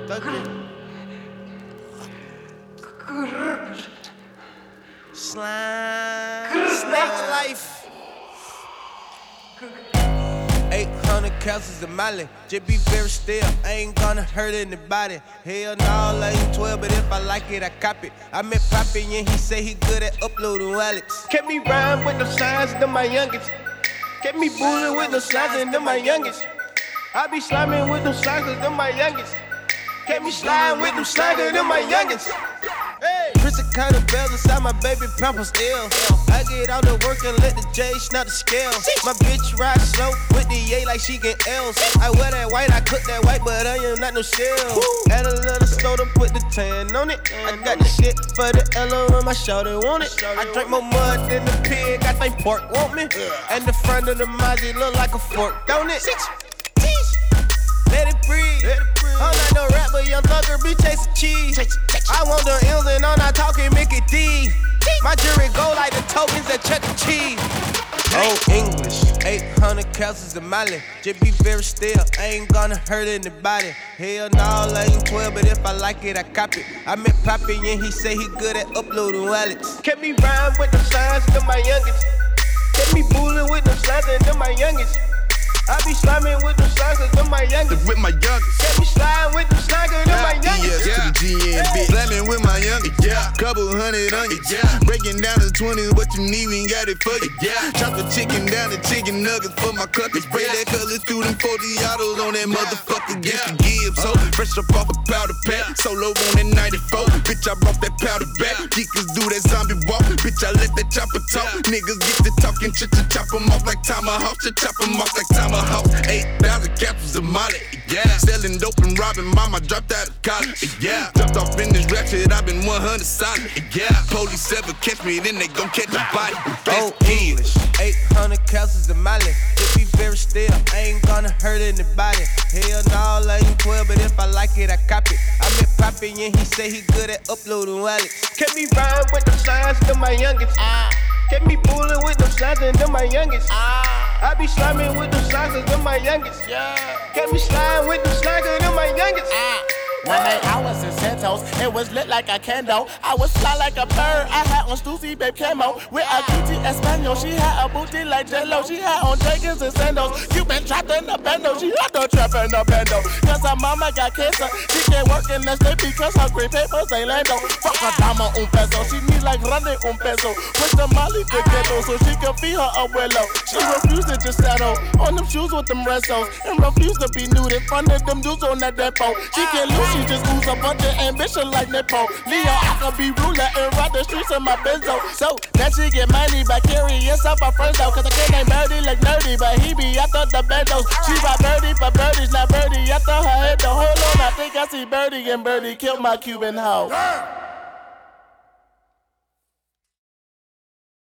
Slime. Snake life. 800 calories of Molly. Just be very still. I ain't gonna hurt anybody. Hell no, I ain't 12, but if I like it, I cop it. I met Poppy and he say he good at uploading wallets. Kept me rhyme with the signs, them my youngest. Kept me bullying with the signs, and them my youngest. I be sliming with them signs, them my youngest. Kept me sliding with them signs, them my youngest. Hey. Prison kind of bells inside my baby pampers ill. I get out to work and let the J snap the scale. My bitch ride slow with the A like she get L's. I wear that white, I cook that white, but I am not no shell. Add a little soda, put the tan on it. I got the shit for the L.O. and my shawty want it. I drink more mud than the pig, I think pork want me. And the front of the Mazzy look like a fork, don't it? Let it breathe. I'm not no rap, but young thugger be chasing cheese. I want the M's and I'm not talking Mickey D. My jury go like the tokens at Chuck E. Cheese. Oh, English, 800 calories of Molly. Just be very still, I ain't gonna hurt anybody. Hell no, I ain't 12, but if I like it, I cop it. I met Poppy and he say he good at uploading wallets. Kept me rhyme with the signs, them my youngest. Kept me bullying with the signs, and them my youngest. I be sliming with them slangers, them my youngest. With my youngest. Get me slime with them slangers, them my youngest. To the GN, bitch. Slamming with my youngest. Couple hundred on you. Breaking down to 20, what you need, we ain't got it for you. Chop the chicken down to chicken nuggets for my cluckers. Spray that color through them 40 autos on that motherfucker. Get the Gibbs, so fresh up off a powder pack. Solo on that 94. Bitch, I brought that powder back. Geekers do that zombie walk. Bitch, I let that chopper talk. Niggas get to talking, chop them off like tomahawk. Chop them off like tomahawk. 8,000 capsules of Molly, selling dope and robbing mama, dropped out of college, jumped off in this rap shit, I been 100 solid, police ever catch me, then they gon' catch the body. Oh, English, 800 capsules of Molly, just be very still, I ain't gonna hurt anybody. Hell no, I ain't 12, but if I like it, I cop it. I met Poppy and he say he good at uploading wallets. Kept me rhyme with them signs, them my youngest. Kept me bullying with them signs, and them my youngest. I be sliming with them slangers, them my youngest. Kept me slime with them slangers, them my youngest. 1 hours in Santos, it was lit like a candle. I was fly like a bird, I had on Stussy babe camo. With a cutie Espanol, she had a booty like J-Lo. She had on Jenkins and sandals. You been trapped in the bando, she had no trap in the bando. Cause her mama got cancer, she can't work in the state because her green papers ain't Lando. Fuck her dama un peso, she need like running un peso. Push the molly to ghetto so she can feed her abuelo. She refused to just settle on them shoes with them restos. And refused to be nude in front of them dudes on that depot. She can't lose, she just lose a bunch of ambition like Nepo. Leo, I could be ruler and ride the streets in my benzo. So, that she get money by carrying yourself a friend though. Cause I can't name Birdie like nerdy, but he be after the bendos. She ride Birdie for birdies, not Birdie after her head. The whole on, I think I see Birdie and Birdie killed my Cuban hoe.